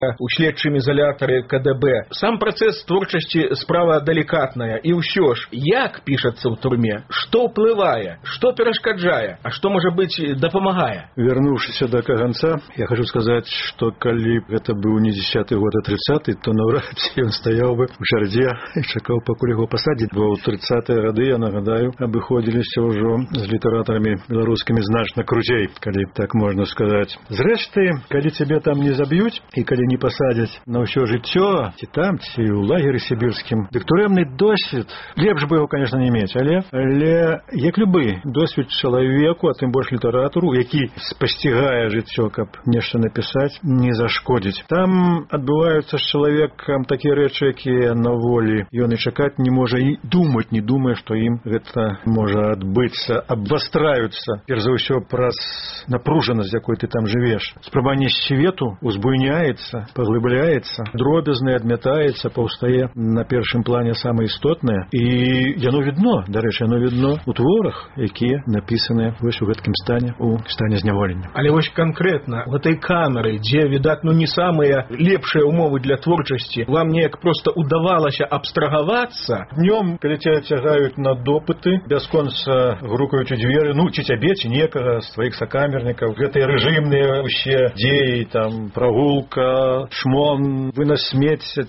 у следчым изолятары КДБ. Сам працэс творчасці справа далікатная. І ўсё ж, як пішацца ў турме, што ўплывае, што перашкаджае, а што, можа быць, дапамагае? Вернувшись до конца, я хочу сказать, что коли это был не 10-й год, а 30-й, то навряд ці он стаяў бы у чарзе і чакаў, пакуль яго пасадзяць. Бо ў 30-е гады, я нагадаю, абыходзіліся ўжо з літаратарамі беларускімі значна крутей, калі так можна сказаць. Зрэшты, калі цябе там не заб'юць і калі не пасадзяць на ўсё жыццё, ці там, ці ў лагеры сібірскім, дык турэмны досвед, лепш бы яго, конечно, не мець, але як любы досвед чалавеку, а тым больш літаратуру, які спасцігае жыццё, каб нешта напісаць, не зашкодзіць. Там адбываюцца з чалавекам такія рэчы, якія на волі ён і чакаць не можа, і думаць не думае, што ім гэта можа адбыцца, абвастраюцца, перш за ўсё, праз напружанасць, якой ты там жывеш. Спрабаванне свету узбуйняецца, паглыбляецца, дробязна адмятаецца, паўстае на першым плане самае істотнае, і яно відно, дарэчы, яно відно у творах, якія напісаныя вось у гэткім стане, у стане зняволення. Але вось канкрэтна у гэтай камеры, дзе, відаць, не самыя лепшыя умовы для творчасці, вам неяк проста удавалася абстрагавацца? Днём, калі цябе цягаюць на допыты, бясконца грукаюць у дзверы, ці цябе, ці некага з тваіх сакамернікаў, гэтыя рэжымныя ўсе дзеі, там, прагулка, шмон, вынос смецця,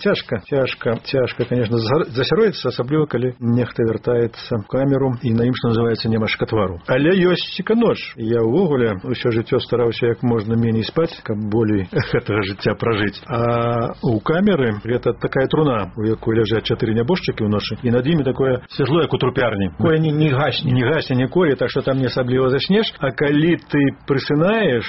цяжка, конечно, засяродзіцца, асабліва, калі нехта вяртаецца в камеру і на ім, што называецца, няма шкатвару. Але ёсць ціка-ноч. Я ўвогуле ўсё жыццё стараўся як можна меней спаць, каб болей гэтага жыцця пражыць. А у камеры гэта такая труна, у якой ляжаць 4 нябожчыкі ўночы, і над імі такое святло, як у трупярні. Кое не гасне. Не гасне ніколі, так што там не асабліва заснеш. А калі ты прысынаеш,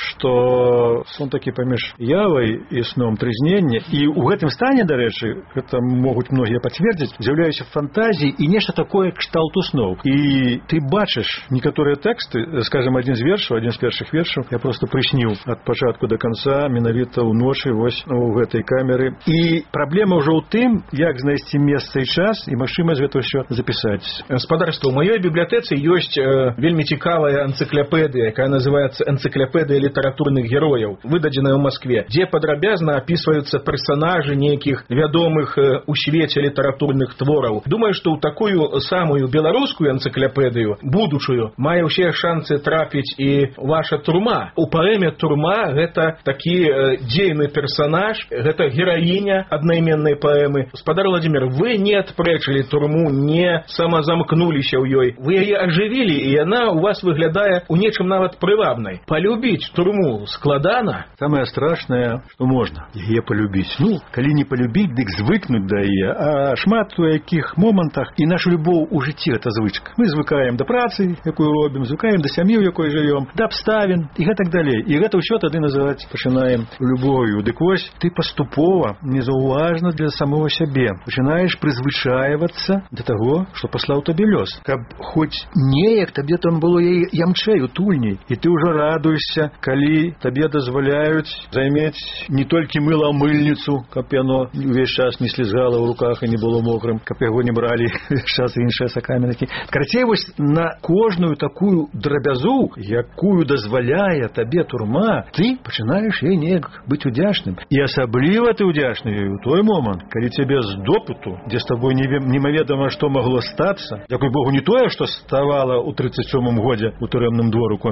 то сон такі паміж явай і сном трызнення, і ў гэтым стане, дарэчы, гэта могуць многія пацвердзіць, з'яўляюцца фантазіі і нешта такое кшталту сноў. І ты бачыш некаторыя тэксты, скажем, адзін з першых вершаў, я просто прысніў ад пачатку до конца, менавіта ўночы вось у гэтай камеры. І праблема ўжо ў тым, як знайсці месца і час, і магчымасць гэта ўсё запісаць. Спадарства, у маёй бібліятэцы ёсць вельмі цікавая энцыклапедыя, якая называецца «Энцыклапедыя літаратурных герояў», выдадзеная ў Маскве, дзе падрабязна апісваюцца персанажы нейкіх вядомых у свеце літаратурных твораў. Думаю, што ў такую самую беларускую энцыклапедыю, будучую, мае ўсе шансы трапіць і ваша турма. У паэме «Турма» гэта такі дзейны персанаж, гэта гераіня аднайменнай паэмы. Спадар Владимир, вы не адпрэчылі турму, не самазамкнуліся ў ёй. Вы яе ажывілі, і яна у вас выглядае у нечым нават прывабнай. Полюбіць турму складана? Самае страшнае, што можна яе полюбіць. Калі не полюбіць, дык звыкнуць да яе. А шмат у якіх момантах і наша любоў у жыцці гэта звычка. Мы звыкаем да працы, якую робім, звыкаем да сям'і, у якой жывём, да абставін і гэтак далей. І гэта ўсё тады называць пачынаем любов'ю. Дык вось ты паступова, незаўважна для самого сябе, пачынаеш прызвычайвацца да таго, што паслаў табе лёс. Каб хоць неяк табе там было ямчэй, утульней. І ты ўжо радуешся, калі табе дазваляюць займець не толькі мыло-мыльніцу, каб яно увесь час не слізала ў руках і не было мокрым, каб яго не бралі час іншыя сакамернікі. Карацей, вось на кожную такую драбязу, якую дазваляе табе турма, ты пачынаеш ёй неяк быць удзячным. І асабліва ты удзячны ёй у той момант, калі цябе з допыту, дзе з табой немаведама што магло стацца, дзякуй Богу, не тое, што ставала ў 37-м годзе у турэмным дворыку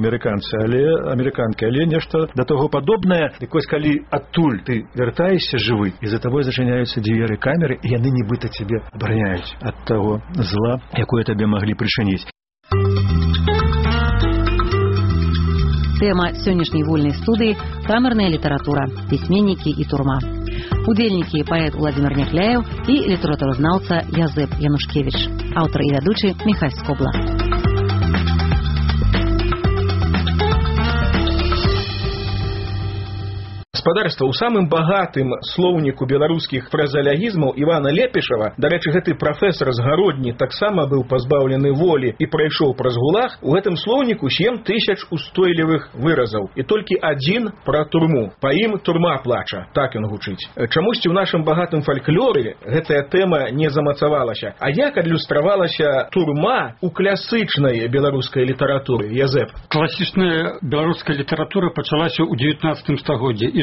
амерыканкі, але нешта да таго падобнае. Дык вось калі адтуль ты вяртаешся жывы, і за табой зачыняюцца дзверы камеры, і яны нібыта цябе абараняюць ад таго зла, якое табе маглі прычыніць. Тэма сённяшняй вольнай студыі – камерная літаратура, пісьменнікі і турма. Удзельнікі паэт Владимир Няхляеў і літаратуразнаўца Язэп Янушкевіч. Аўтар і вядучы Міхась Скобла. Спадарства, у самым багатым слоўніку беларускіх фразеалягізмаў Івана Лепішава, дарэчы, гэты прафесар з Гародні таксама быў пазбаўлены волі і прайшоў праз гулаг, у гэтым слоўніку 7000 устойлівых выразаў, і толькі адзін пра турму. Па ім турма плача, так ён гучыць. Чамусьці ў нашым багатым фальклоры гэтая тэма не замацавалася. А як адлюстравалася турма ў класычнай беларускай літаратуры, Язэп? Класічная беларуская літаратура пачалася ў 19 стагоддзі, і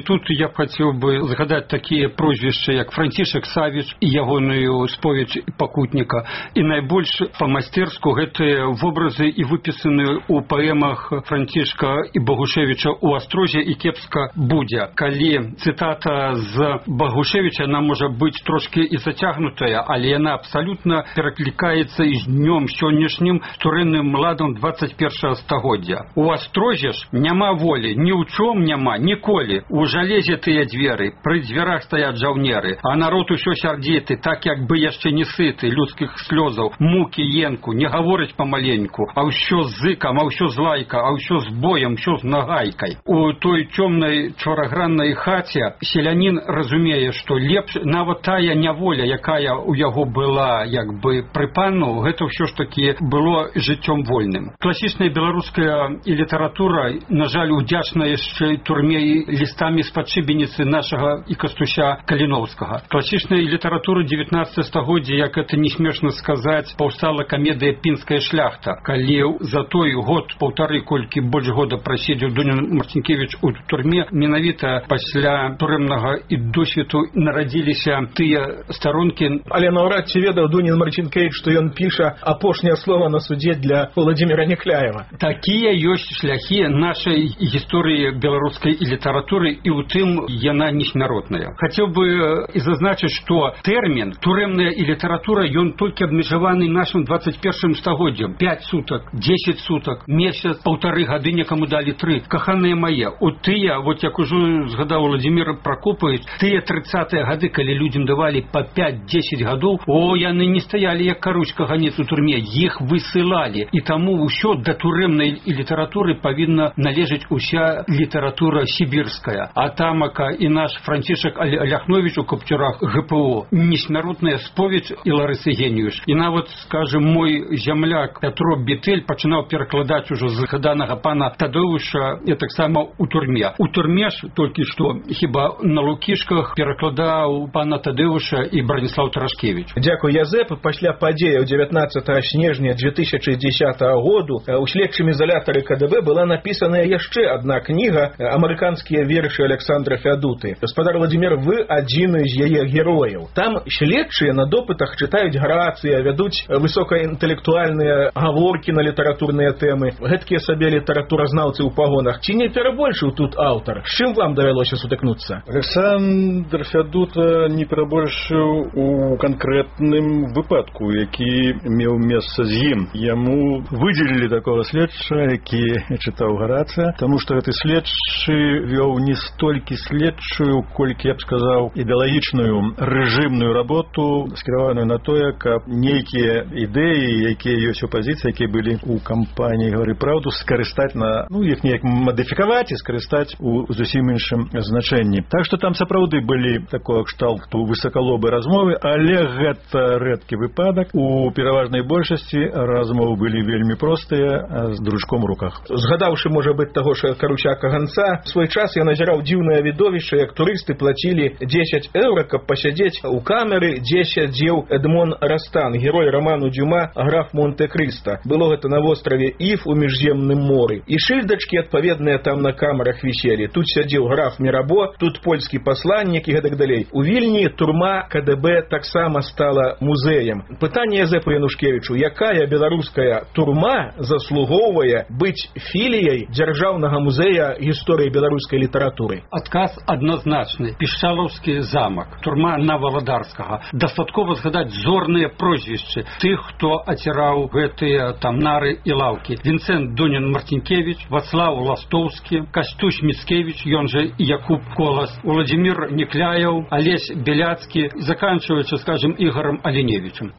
тут я б хацеў бы згадаць такія прозвішчы, як Францішак Савіч і ягоную споведь пакутніка. І найбольш па-майстэрску гэтыя вобразы і выпісаны ў паэмах Францішка і Багушевіча «У Астрозе» і «Кепска будзе». Калі цытата з Багушевіча, она можа быць трошки і зацягнутая, але яна абсалютна пераклікаецца і з днём сённяшнім турэнным ладам 21 стагоддзя. У Астрозе ж няма волі, ні ў чом няма, ніколі. У жалезе тыя дзверы, пры дзвярах стаяць жаўнеры, а народ усё сярдзіты, так як бы яшчэ не сыты, людскіх слёзаў, мукі, енку, не гаворыць памаленьку, а ўсё з зыкам, а ўсё з лайка, а ўсё з боем, ўсё з нагайкай. У той цёмнай чвараграннай хаце селянін разумее, што лепш нават тая няволя, якая ў яго была як бы пры пану, гэта ўсё ж такі было жыццём вольным. Класічная беларуская літаратура, на жаль, удзячна яшчэ турме і лістамі з падшыбеніцы нашага і Кастуся Каліноўскага. Класічная літаратура 19 стагоддзя, як это не смешна сказаць, паўстала камедыя «Пінская шляхта», калі за той год-паўтары, колькі больш года праседзеў Дунін Марцінкевіч у турме, менавіта пасля турэмнага і досведу нарадзіліся тыя старонкі. Але наўрад ці ведаў Дунін Марцінкевіч, што ён піша апошняе слова на судзе для Владзіміра Някляева. Такія ёсць шляхі нашай гісторыі беларускай літаратуры, і ў тым яна несмяротная. Хацеў бы і зазначыць, што тэрмін турэмная і літаратура, ён толькі абмежаваны нашым 21 стагоддзям. 5 сутак, 10 сутак, месяц, паўтары гады, некаму далі 3. Каханыя мае, от тыя, вот як ужо згадаў Владзімір Пракопавіч, тыя 30-е гады, калі людзям давалі па 5-10 гадоў, яны не стаялі як каруська ганец у турме, іх высылалі. І таму ўсё да турэмнай літаратуры павінна належаць уся літаратура сібірская. Атамака і наш Францішак Ляхновіч у Капцюрах ГПО, несмяротная споведь і Ларысы Геніюш. І нават, скажем, мой зямляк Пятро Бетэль пачынаў перакладаць ужо згаданага пана Тадеуша і таксама у турме. У турме ж толькі што хіба на Лукішках перакладаў пана Тадеуша і Браніслаў Тарашкевіч. Дзякуй, Язэп. Пасля падзеяў 19 снежня 2010 году у следчым ізалятары КДБ была напісаная яшчэ адна кніга «Амерыканскія вершы Александра Фядуты». Гаспадар Владзімір, вы адзін з яе герояў. Там следчыя на допытах чытаюць Грацыя, вядуць высокаінтэлектуальныя гаворкі на літаратурныя тэмы. Гэткія сабе літаратуразнаўцы ў пагонах. Ці не перабольшыў тут аўтар? З чым вам давялося сутыкнуцца? Александр Фядута не перабольшыў у канкрэтным выпадку, які меў месца з ім. Яму выдзелілі такого следча, які чытаў Грацыя, таму што гэты следчы вёў не столькі следчую, колькі, я б сказаў, ідэалагічную рэжымную работу, скіраваную на тое, каб нейкія ідэі, якія ёсць у пазіцыі, якія былі ў кампаніі «Гавары праўду», скарыстаць на, іх неяк мадыфікаваць і скарыстаць у зусім іншым значэнні. Так што там сапраўды былі такого кшталту высакалобы размовы, але гэта рэдкі выпадак. У пераважнай большасці размовы былі вельмі простыя, з дручком у руках. Згадаўшы, можа быць, таго ж Каручака Ганца, свой час я назіраў дзіўнае відовішча, як турысты плацілі 10 еўра, каб пасядзець у камеры, дзе сядзеў Эдмон Растан, герой раману Дюма «Граф Монте-Крісто». Было гэта на востраве Ів у міжземным моры. І шыльдачкі адпаведныя там на камерах віселі. Тут сядзеў граф Мірабо, тут польскі пасланнік і гэтак далей. У Вільні турма КДБ таксама стала музеем. Пытанне Язэпу Янушкевічу: якая беларуская турма заслугоўвае быць філіяй дзяржаўнага музея гісторыі беларускай літаратуры? Адказ адназначны. Пішчалаўскі замак, турма на Валадарскага. Дастаткова згадаць зорныя прозвішчы тых, хто аціраў гэтыя там нары і лаўкі. Вінцэнт Дунін Марцінкевіч, Вацлаў Ластоўскі, Кастусь Міцкевіч, ён жа Якуб Колас, Владзімір Някляеў, Алесь Беляцкі, заканчиваючы, скажем, Ігорам Аленевічем.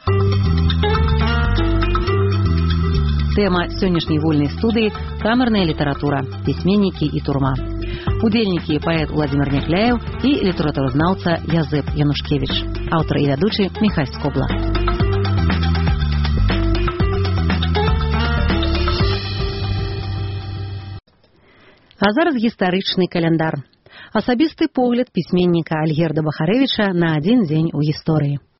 Тэма сённяшняй вольнай студыі – камерная літаратура, пісьменнікі і турма. Удзельнікі паэт Владзімір Някляеў і літаратуразнаўца Язэп Янушкевіч. Аўтар і вядучы Міхась Скобла. А зараз гістарычны каляндар. Асабісты погляд пісьменніка Альгерда Бахарэвіча на адзін дзень у гісторыі.